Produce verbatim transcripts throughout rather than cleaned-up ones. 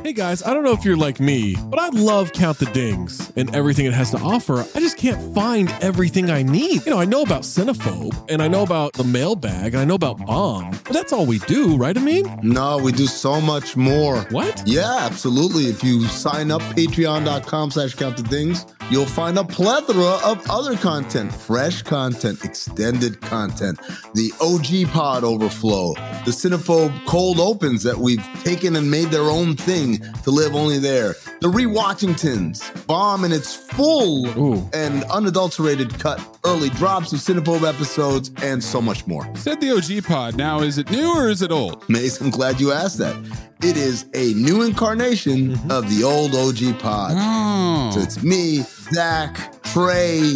Hey guys, I don't know if you're like me, but I love Count the Dings and everything it has to offer. I just can't find everything I need. You know, I know about Cinephobe, and I know about the mailbag, and I know about Bomb, but that's all we do, right, Amin? No, we do so much more. What? Yeah, absolutely. If you sign up, patreon.com slash count the dings, you'll find a plethora of other content, fresh content, extended content, the O G Pod Overflow, the Cinephobe Cold Opens that we've taken and made their own thing to live only there, the Rewatchingtons, Bomb in its full Ooh. and unadulterated cut, early drops of Cinephobe episodes, and so much more. Said the O G Pod. Now, is it new or is it old? Mace, I'm glad you asked that. It is a new incarnation mm-hmm. of the old O G Pod. Oh. So it's me, Zach, Trey,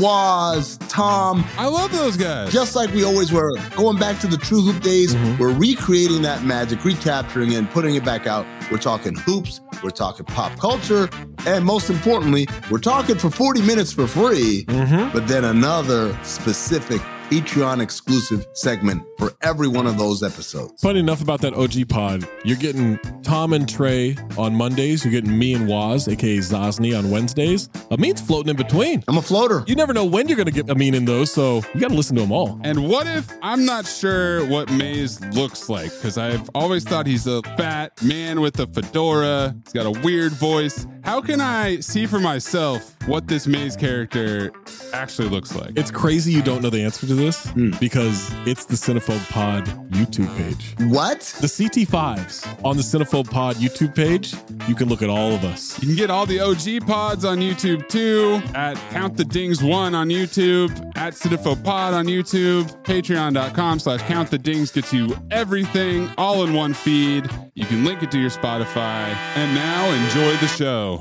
Waz, Tom. I love those guys. Just like we always were. Going back to the True Hoop days, mm-hmm. we're recreating that magic, recapturing it, and putting it back out. We're talking hoops, we're talking pop culture, and most importantly, we're talking for forty minutes for free, mm-hmm. but then another specific Patreon exclusive segment for every one of those episodes. Funny enough about that O G Pod, you're getting Tom and Trey on Mondays. You're getting me and Waz, aka Zosny, on Wednesdays. Amin's floating in between. I'm a floater. You never know when you're going to get Amin in those, so you got to listen to them all. And what if I'm not sure what Maze looks like? Because I've always thought he's a fat man with a fedora. He's got a weird voice. How can I see for myself what this Maze character actually looks like? It's crazy you don't know the answer to this mm. because it's the Cinephobe Pod YouTube page. What? The C T fives on the Cinephobe Pod YouTube page. You can look at all of us. You can get all the O G Pods on YouTube too, at Count the Dings one on YouTube, at Cinephobe Pod on YouTube, patreon.com slash Count the Dings gets you everything all in one feed. You can link it to your Spotify. And now enjoy the show.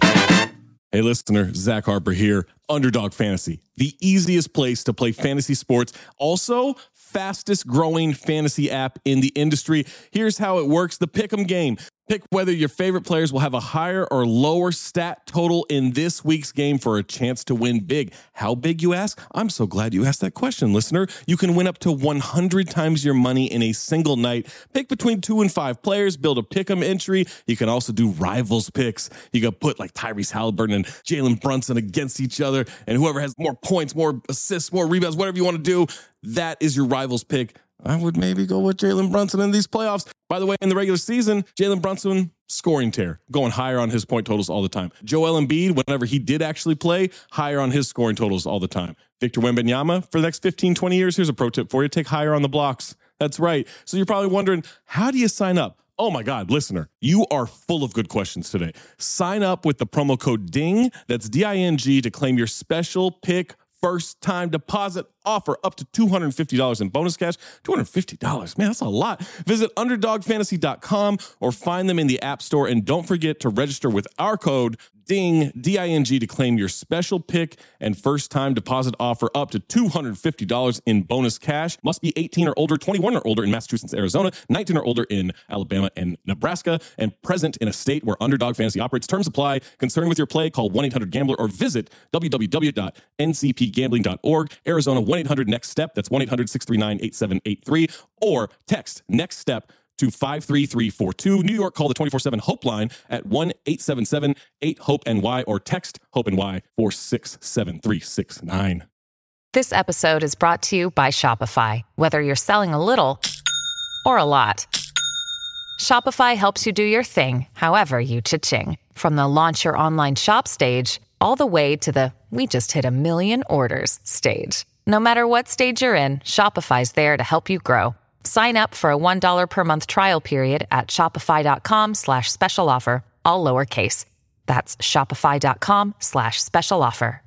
Hey listener, Zach Harper here. Underdog Fantasy, the easiest place to play fantasy sports. Also, fastest growing fantasy app in the industry. Here's how it works. The Pick'em game. Pick whether your favorite players will have a higher or lower stat total in this week's game for a chance to win big. How big, you ask? I'm so glad you asked that question, listener. You can win up to one hundred times your money in a single night. Pick between two and five players, build a pick'em entry. You can also do rivals picks. You can put like Tyrese Halliburton and Jalen Brunson against each other, and whoever has more points, more assists, more rebounds, whatever you want to do, that is your rivals pick. I would maybe go with Jalen Brunson in these playoffs. By the way, in the regular season, Jalen Brunson, scoring tear, going higher on his point totals all the time. Joel Embiid, whenever he did actually play, higher on his scoring totals all the time. Victor Wembanyama, for the next fifteen, twenty years, here's a pro tip for you. Take higher on the blocks. That's right. So you're probably wondering, how do you sign up? Oh my God, listener, you are full of good questions today. Sign up with the promo code DING, that's D I N G, to claim your special pick first time deposit offer up to two hundred fifty dollars in bonus cash. two hundred fifty dollars, man, that's a lot. Visit underdog fantasy dot com or find them in the App Store. And don't forget to register with our code DING, D I N G, to claim your special pick and first time deposit offer up to two hundred fifty dollars in bonus cash. Must be eighteen or older, twenty-one or older in Massachusetts, Arizona, nineteen or older in Alabama and Nebraska, and present in a state where Underdog Fantasy operates. Terms apply. Concerned with your play, call one eight hundred gambler or visit w w w dot n c p gambling dot org. Arizona, one eight hundred next step. That's one eight hundred six three nine eight seven eight three. Or text next step to five three three four two. New York, call the twenty-four seven Hope line at one eight seven seven eight hope N Y or text HOPE N Y four six seven three six nine. This episode is brought to you by Shopify. Whether you're selling a little or a lot, Shopify helps you do your thing, however you cha-ching. From the launch your online shop stage, all the way to the we just hit a million orders stage. No matter what stage you're in, Shopify's there to help you grow. Sign up for a one dollar per month trial period at shopify.com slash special offer, all lowercase. That's shopify.com slash special offer.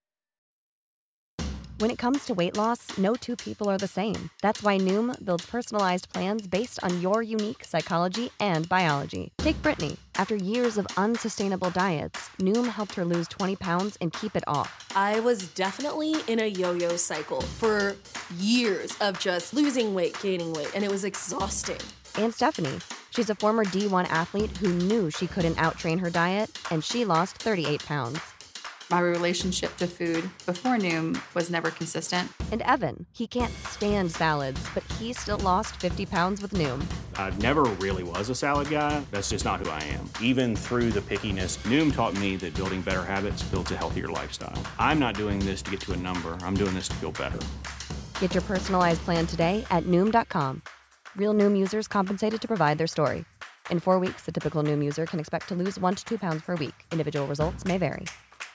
When it comes to weight loss, no two people are the same. That's why Noom builds personalized plans based on your unique psychology and biology. Take Brittany. After years of unsustainable diets, Noom helped her lose twenty pounds and keep it off. I was definitely in a yo-yo cycle for years of just losing weight, gaining weight, and it was exhausting. And Stephanie. She's a former D one athlete who knew she couldn't outtrain her diet, and she lost thirty-eight pounds. My relationship to food before Noom was never consistent. And Evan, he can't stand salads, but he still lost fifty pounds with Noom. I never really was a salad guy. That's just not who I am. Even through the pickiness, Noom taught me that building better habits builds a healthier lifestyle. I'm not doing this to get to a number. I'm doing this to feel better. Get your personalized plan today at Noom dot com. Real Noom users compensated to provide their story. In four weeks, the typical Noom user can expect to lose one to two pounds per week. Individual results may vary.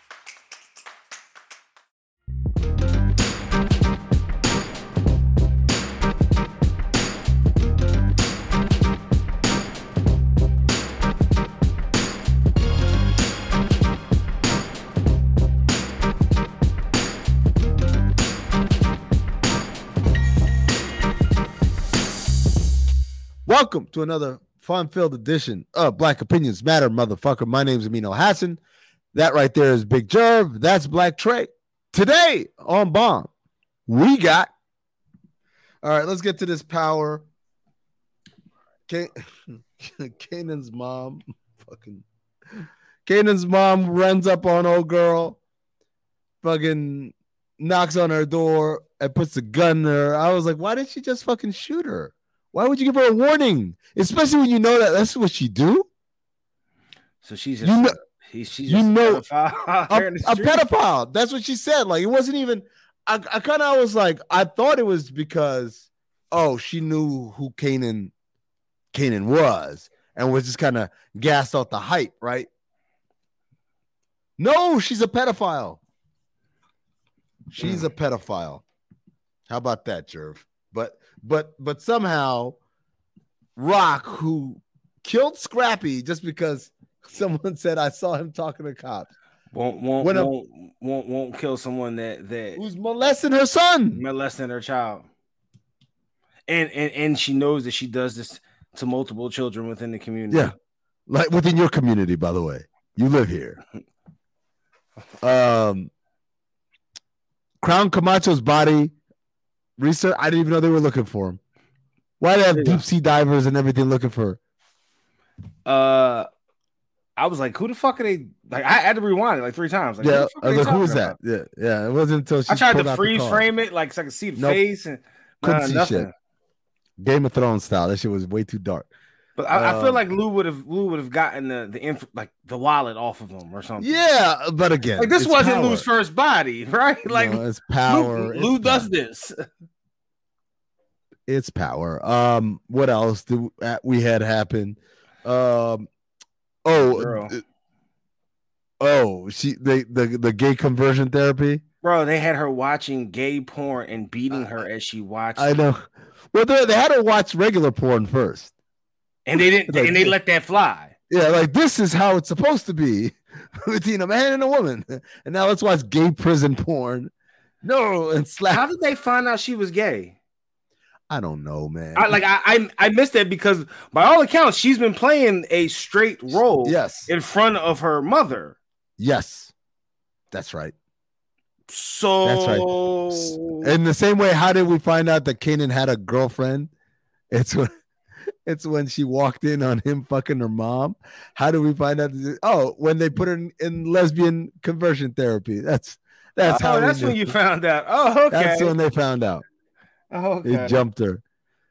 Welcome to another fun-filled edition of Black Opinions Matter, motherfucker. My name is Amino Hassan. That right there is Big Jerv. That's Black Trey. Today on Bomb, we got... All right, let's get to this power. Can- Kanan's mom, fucking... Kanan's mom runs up on old girl, fucking knocks on her door and puts a gun in her. I was like, why didn't she just fucking shoot her? Why would you give her a warning? Especially when you know that that's what she do. So she's just, you know, he, she's you just know, a pedophile. A, a pedophile. That's what she said. Like, it wasn't even, I, I kind of was like, I thought it was because, oh, she knew who Kanan, Kanan was and was just kind of gassed off the hype, right? No, she's a pedophile. She's mm. a pedophile. How about that, Jerv? But but but somehow Rock, who killed Scrappy just because someone said I saw him talking to cops, won't won't won't, a, won't won't kill someone that that who's molesting her son, molesting her child, and and and she knows that she does this to multiple children within the community. Yeah, like within your community, by the way, you live here. um, Crown Camacho's body. Research. I didn't even know they were looking for him. Why do they have deep sea divers and everything looking for her? Uh, I was like, who the fuck are they? Like, I had to rewind it like three times. Like, yeah, I was like, who is about? that? Yeah, yeah. It wasn't until she I tried to freeze frame it, like, so I could see the nope. face and couldn't nah, see nothing. shit. Game of Thrones style. That shit was way too dark. But I, um, I feel like Lou would have Lou would have gotten the the inf- like the wallet off of him or something. Yeah, but again, like this wasn't power. Lou's first body, right? Like no, it's power. Lou, Lou it's does power. this. It's power. Um, what else did we had happen? Um, oh, Girl. oh, she the the the gay conversion therapy. Bro, they had her watching gay porn and beating her as she watched. I know. Well, they, they had her watch regular porn first, and they didn't. Like, and they let that fly. Yeah, like this is how it's supposed to be between a man and a woman. And now let's watch gay prison porn. No, and slap. How did they find out she was gay? I don't know, man. I, like I, I, I missed that because by all accounts, she's been playing a straight role. Yes, in front of her mother. Yes, that's right. So that's right. In the same way, how did we find out that Kanan had a girlfriend? It's when, it's when she walked in on him fucking her mom. How did we find out? Oh, when they put her in, in lesbian conversion therapy. That's that's oh, how. That's when you found out. Oh, okay. That's when they found out. Oh, okay. It jumped her.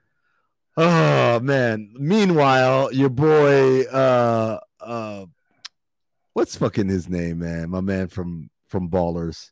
Oh man. Meanwhile, your boy, uh, uh, what's fucking his name, man? My man from from Ballers.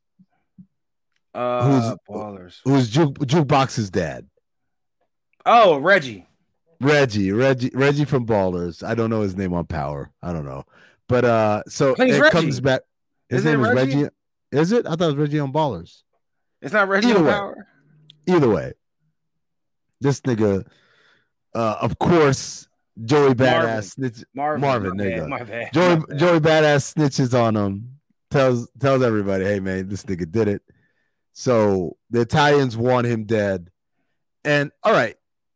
Uh, who's Ballers? Who's Juke, Jukebox's dad? Oh, Reggie. Reggie, Reggie, Reggie from Ballers. I don't know his name on Power. I don't know, but uh, so Plays it Reggie. comes back. His Isn't name is Reggie? Reggie. Is it? I thought it was Reggie on Ballers. It's not Reggie Either on way. Power. Either way, this nigga, uh, of course, Joey Badass snitch. Marvin, Marvin my nigga. bad, my bad, Joey, my bad. Joey Badass snitches on him. Tells tells everybody, hey man, this nigga did it. So the Italians want him dead. And all right,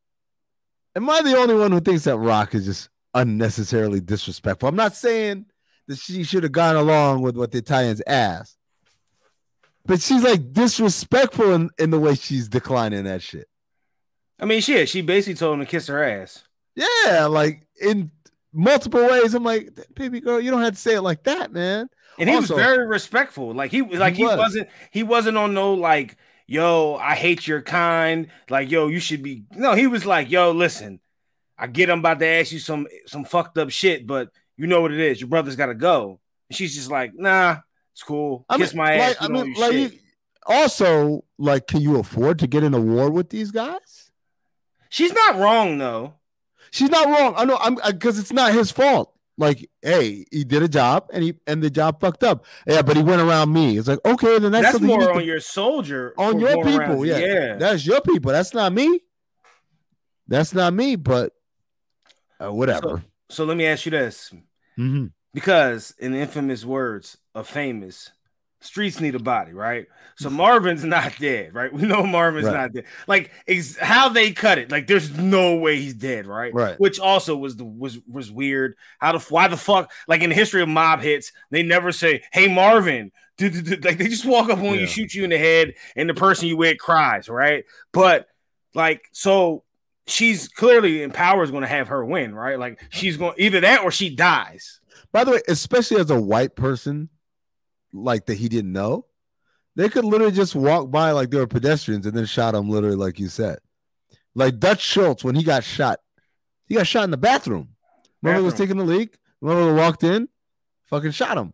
am I the only one who thinks that Rock is just unnecessarily disrespectful? I'm not saying that she should have gone along with what the Italians asked. But she's like disrespectful in, in the way she's declining that shit. I mean, she she basically told him to kiss her ass. Yeah, like in multiple ways. I'm like, baby girl, you don't have to say it like that, man. And he also, was very respectful. Like he like he, he was. wasn't he wasn't on no like, yo, I hate your kind. Like, yo, you should be. No, he was like, yo, listen, I get I'm about to ask you some some fucked up shit, but you know what it is. Your brother's got to go. And she's just like, nah, it's cool. I Kiss mean, my ass. like, I mean, like, you, also, like, can you afford to get in a war with these guys? She's not wrong though. She's not wrong. I know. I'm because it's not his fault. Like, hey, he did a job and he and the job fucked up. Yeah, but he went around me. It's like, okay, then that's, that's more you on to, your soldier, on your people. Around. Yeah. yeah, that's your people. That's not me. That's not me. But uh, whatever. So, so let me ask you this, mm-hmm. because in the infamous words of Famous, streets need a body, right? So Marvin's not dead, right? We know Marvin's right. not dead. Like ex- how they cut it, like there's no way he's dead, right? Right. Which also was the was was weird. How the why the fuck? Like in the history of mob hits, they never say, "Hey Marvin," like they just walk up on yeah. you, shoot you in the head, and the person you with cries, right? But like so. She's clearly in Power is going to have her win, right? Like she's going either that or she dies. By the way, especially as a white person, like that he didn't know, they could literally just walk by like they were pedestrians and then shot him literally like you said. Like Dutch Schultz, when he got shot, he got shot in the bathroom. Remember, was taking the leak. Remember, walked in, fucking shot him.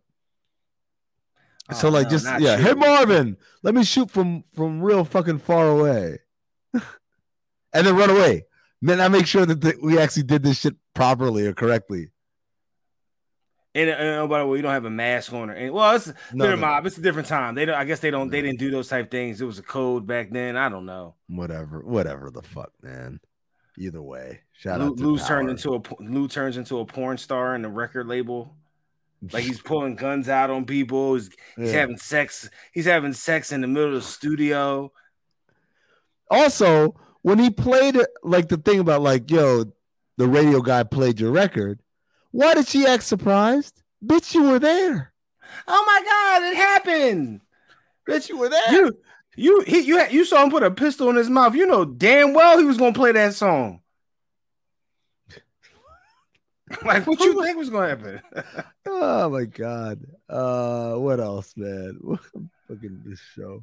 Oh, so like, no, just yeah, true. Hey Marvin, let me shoot from from real fucking far away, and then run away. Man, I make sure that the, we actually did this shit properly or correctly. And, and oh, by the way, you don't have a mask on her. And well, it's no, they're no. mob. It's a different time. They don't. I guess they don't. No. They didn't do those type things. It was a code back then. I don't know. Whatever. Whatever the fuck, man. Either way, shout Lou, out to Lou's Power. turned into a Lou turns into a porn star in the record label. Like he's pulling guns out on people. He's, he's yeah. having sex. He's having sex in the middle of the studio. Also, when he played like the thing about like, yo, the radio guy played your record. Why did she act surprised? Bitch, you were there. Oh my God, it happened. Bitch, you were there. You, you, he, you, you saw him put a pistol in his mouth. You know damn well he was gonna play that song. Like, what you think was gonna happen? Oh my God. Uh, what else, man? Fucking this show.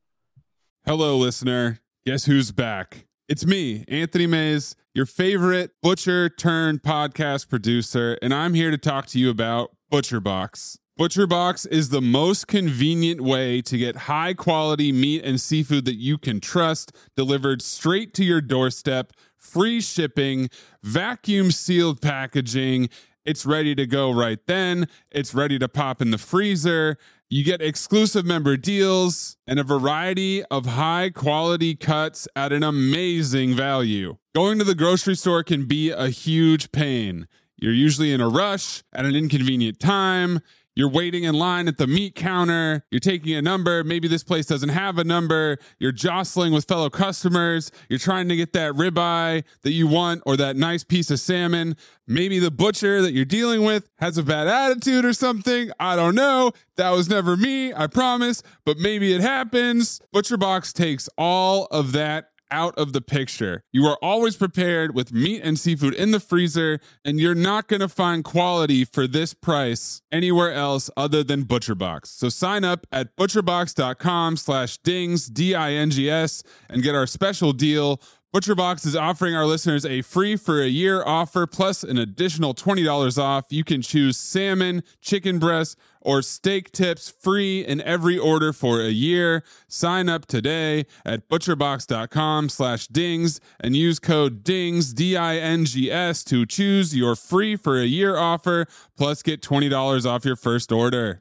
Hello, listener. Guess who's back? It's me, Anthony Mays, your favorite butcher turned podcast producer, and I'm here to talk to you about ButcherBox. ButcherBox is the most convenient way to get high quality meat and seafood that you can trust delivered straight to your doorstep, free shipping, vacuum sealed packaging. It's ready to go right then. It's ready to pop in the freezer. You get exclusive member deals and a variety of high quality cuts at an amazing value. Going to the grocery store can be a huge pain. You're usually in a rush at an inconvenient time. You're waiting in line at the meat counter. You're taking a number. Maybe this place doesn't have a number. You're jostling with fellow customers. You're trying to get that ribeye that you want or that nice piece of salmon. Maybe the butcher that you're dealing with has a bad attitude or something. I don't know. That was never me, I promise. But maybe it happens. ButcherBox takes all of that out of the picture. You are always prepared with meat and seafood in the freezer, and you're not going to find quality for this price anywhere else other than ButcherBox. So sign up at butcherbox.com slash dings, D I N G S, and get our special deal. ButcherBox is offering our listeners a free for a year offer plus an additional twenty dollars off. You can choose salmon, chicken breast, or steak tips free in every order for a year. Sign up today at butcherbox.com slash dings and use code DINGS, D I N G S, to choose your free for a year offer, plus get twenty dollars off your first order.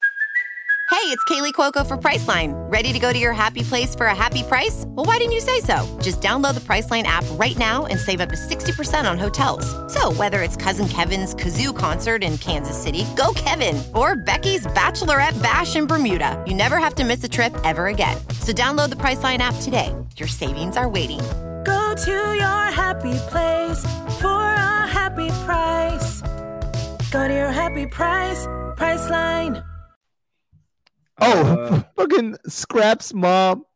Hey, it's Kaylee Cuoco for Priceline. Ready to go to your happy place for a happy price? Well, why didn't you say so? Just download the Priceline app right now and save up to sixty percent on hotels. So whether it's Cousin Kevin's Kazoo Concert in Kansas City, go Kevin, or Becky's Bachelorette Bash in Bermuda, you never have to miss a trip ever again. So download the Priceline app today. Your savings are waiting. Go to your happy place for a happy price. Go to your happy price, Priceline. Oh, uh, fucking Scrap's mom.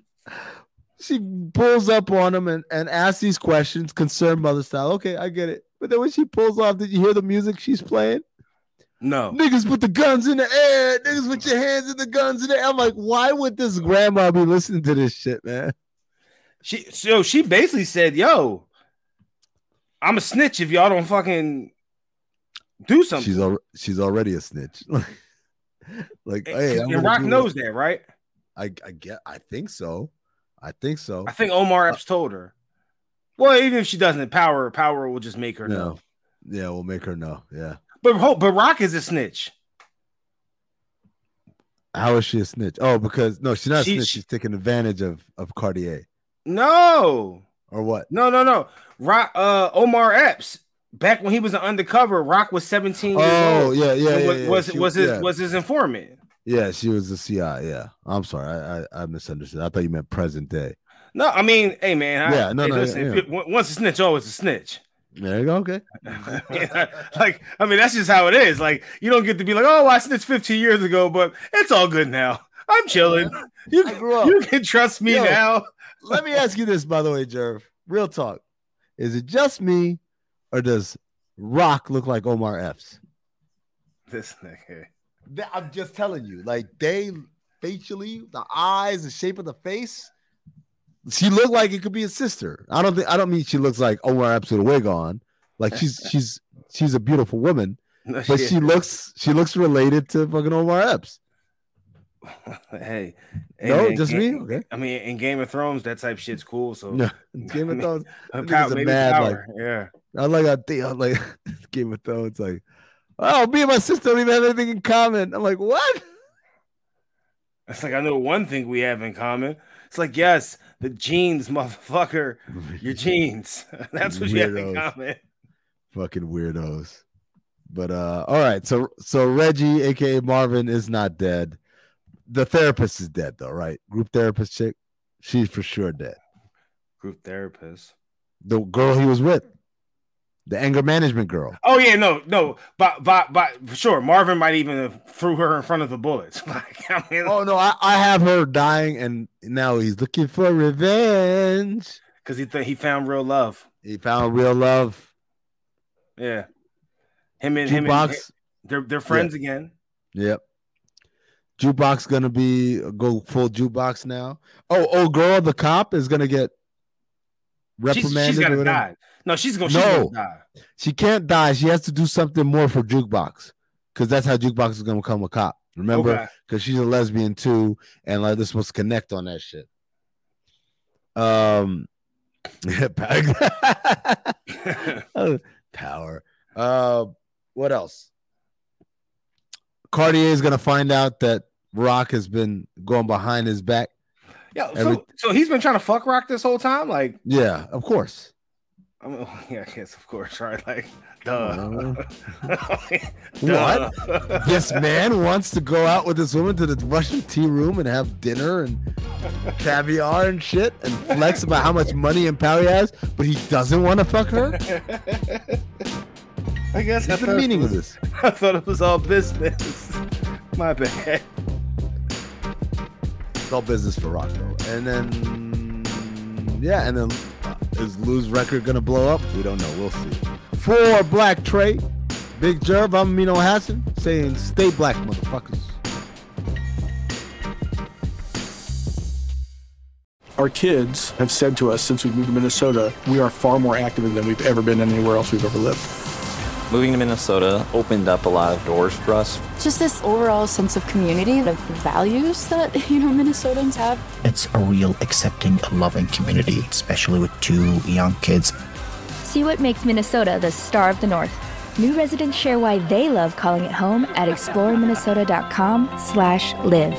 She pulls up on him and, and asks these questions, concerned mother style. Okay, I get it. But then when she pulls off, did you hear the music she's playing? No. Niggas put the guns in the air. Niggas put your hands in the guns in the air. I'm like, why would this grandma be listening to this shit, man? She so she basically said, yo, I'm a snitch if y'all don't fucking do something. She's al- she's already a snitch. Like, and, hey, I'm and Rock do knows that. that, right? I I get I think so. I think so. I think Omar Epps told her. Well, even if she doesn't, Power Power will just make her No. know. Yeah, we'll make her know. Yeah. But but Rock is a snitch. How is she a snitch? Oh, because no, she's not a She- snitch. she- She's taking advantage of of Cartier. No. Or what? No, no, no. Rock uh Omar Epps. Back when he was an undercover, Rock was seventeen years Oh, old. yeah, yeah, And yeah, was yeah. was, She- was his yeah. was his informant. Yeah, she was the C I. Yeah. I'm sorry. I, I I misunderstood. I thought you meant present day. No, I mean, hey man, I, Yeah, no, hey, no, listen, yeah, if you- once a snitch, always a snitch. There you go. Okay. Like, I mean, that's just how it is. Like, you don't get to be like, oh, I snitched fifteen years ago, but it's all good now. I'm chilling. You, you can trust me Yo, now. Let me ask you this, by the way, Jerv. Real talk. Is it just me, or does Rock look like Omar Epps? This nigga. They- I'm just telling you, like they facially, the eyes, the shape of the face. She looked like it could be a sister. I don't think. I don't mean she looks like Omar Epps with a wig on. Like she's she's she's a beautiful woman, No but shit. she looks she looks related to fucking Omar Epps. Hey, hey, No, man, just Ga- me? Okay. I mean, in Game of Thrones, that type shit's cool. So No, Game of Thrones. Uh, that pow- nigga's a maybe mad, power, like, yeah. I like I think I like Game of Thrones. Like, oh, me and my sister don't even have anything in common. I'm like, what? It's like I know one thing we have in common. It's like, yes, the genes, motherfucker, your genes. That's what you have in Weirdos. common. Fucking weirdos. But uh, all right. So so Reggie, aka Marvin, is not dead. The therapist is dead though, right? Group therapist chick, she's for sure dead. Group therapist. The girl he was with, the anger management girl. Oh yeah, no, no, but but but for sure, Marvin might even have threw her in front of the bullets. Like, I mean, Oh no, I, I have her dying, and now he's looking for revenge because he th- he found real love. He found real love. Yeah, him and him and Jukebox. they're they're friends again. Yep. Jukebox gonna be go full jukebox now. Oh, oh, girl, the cop is gonna get She's, reprimanded. she's or gonna whatever. die. No, she's gonna, she's No, gonna die. she can't die. She has to do something more for Jukebox, because that's how Jukebox is gonna become a cop. Remember? Okay. Because she's a lesbian too, and like this was connect on that shit. Um, power. Uh, what else? Cartier is gonna find out that Rock has been going behind his back. Yeah, so, Every- so he's been trying to fuck Rock this whole time. Like, Yeah, of course. I mean, yeah, I guess of course, right? Like, duh. What? This man wants to go out with this woman to the Russian tea room and have dinner and caviar and shit and flex about how much money and power he has, but he doesn't want to fuck her? I guess What's I the thought meaning it of was- this? I thought it was all business. My bad. It's all business for Rock, though. And then, yeah, and then uh, is Lou's record gonna blow up? We don't know. We'll see. For Black Trey, Big Jerv, I'm Amino Hassan saying, stay black, motherfuckers. Our kids have said to us since we moved to Minnesota, we are far more active than we've ever been anywhere else we've ever lived. Moving to Minnesota opened up a lot of doors for us. Just this overall sense of community, of the values that, you know, Minnesotans have. It's a real accepting, loving community, especially with two young kids. See what makes Minnesota the star of the North. New residents share why they love calling it home at explore minnesota dot com slash live.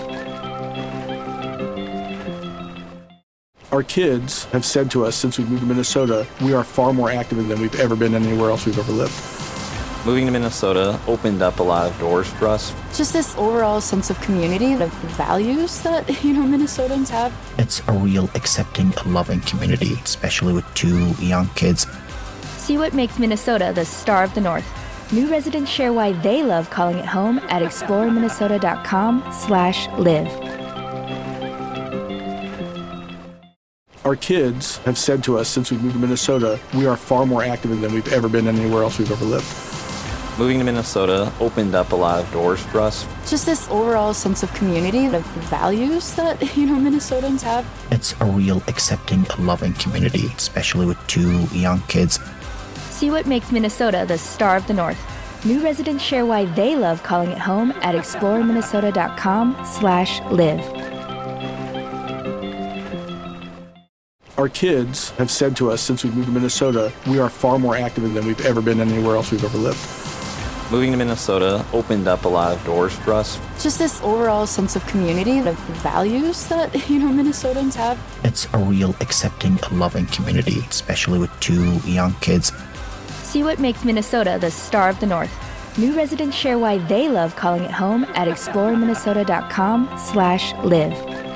Our kids have said to us since we moved to Minnesota, we are far more active than we've ever been anywhere else we've ever lived. Moving to Minnesota opened up a lot of doors for us. Just this overall sense of community, of the values that, you know, Minnesotans have. It's a real accepting, loving community, especially with two young kids. See what makes Minnesota the star of the North. New residents share why they love calling it home at explore minnesota dot com slash live. Our kids have said to us since we moved to Minnesota, we are far more active than we've ever been anywhere else we've ever lived. Moving to Minnesota opened up a lot of doors for us. Just this overall sense of community, of values that, you know, Minnesotans have. It's a real accepting, loving community, especially with two young kids. See what makes Minnesota the star of the North. New residents share why they love calling it home at exploreminnesota.com slash live. Our kids have said to us since we moved to Minnesota, we are far more active than we've ever been anywhere else we've ever lived. Moving to Minnesota opened up a lot of doors for us. Just this overall sense of community, of values that, you know, Minnesotans have. It's a real accepting, loving community, especially with two young kids. See what makes Minnesota the star of the North. New residents share why they love calling it home at exploreminnesota.com slash live.